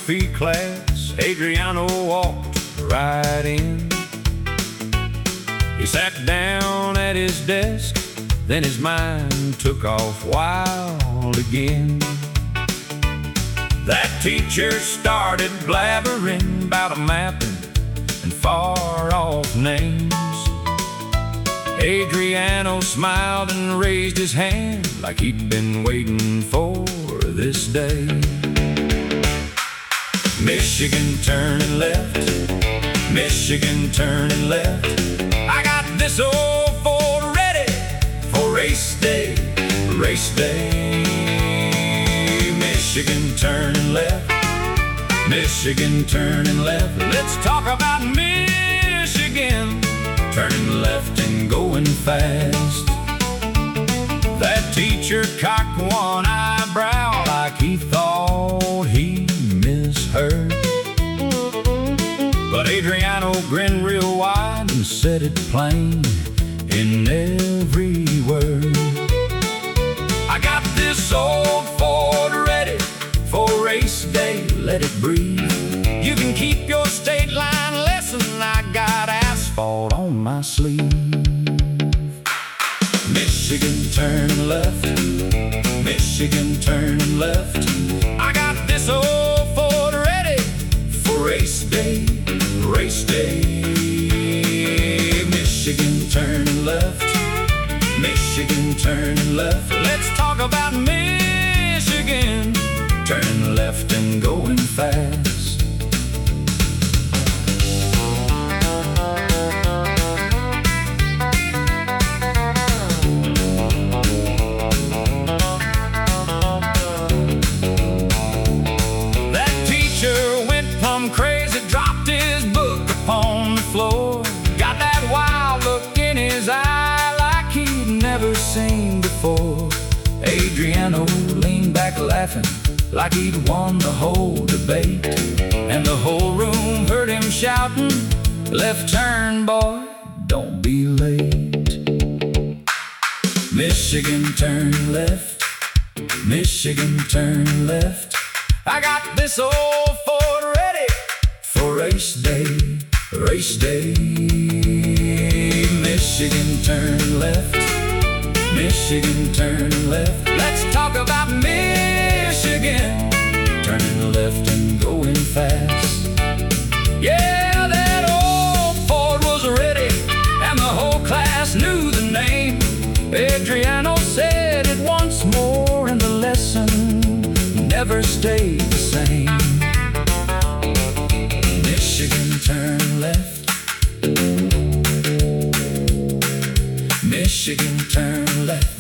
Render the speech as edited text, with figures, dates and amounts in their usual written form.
geography class, Adriano walked right in. He sat down at his desk, then his mind took off wild again. That teacher started blabbering about a mapping and far-off names. Adriano smiled and raised his hand like he'd been waiting for this day. Michigan turning left, Michigan turning left. I got this old Ford ready for race day, race day. Michigan turning left, Michigan turning left. Let's talk about Michigan turning left and going fast. That teacher cocked one eyebrow like he thought he misheard. But Adriano grinned real wide and said it plain in every word. I got this old Ford ready for race day, let it breathe. You can keep your state line lesson, I got asphalt on my sleeve. Michigan turn left, Michigan turn left. I got this old Ford ready for race day, race day. Michigan turn left, Michigan turn left. Let's talk about Michigan turning left and going fast. That teacher went plumb crazy, dropped his book upon the floor. Got that wild look in his eye like he'd never seen before. Adriano leaned back laughing like he'd won the whole debate, and the whole room heard him shouting, "Left turn, boy, don't be late." Michigan turn left, Michigan turn left. I got this old Ford ready for race day, race day. Michigan turn left, Michigan turn left. Let's talk about Michigan turning left and going fast. Yeah, that old Ford was ready and the whole class knew the name. Adriano said it once more and the lesson never stayed the same. Michigan turn left, Michigan turn left.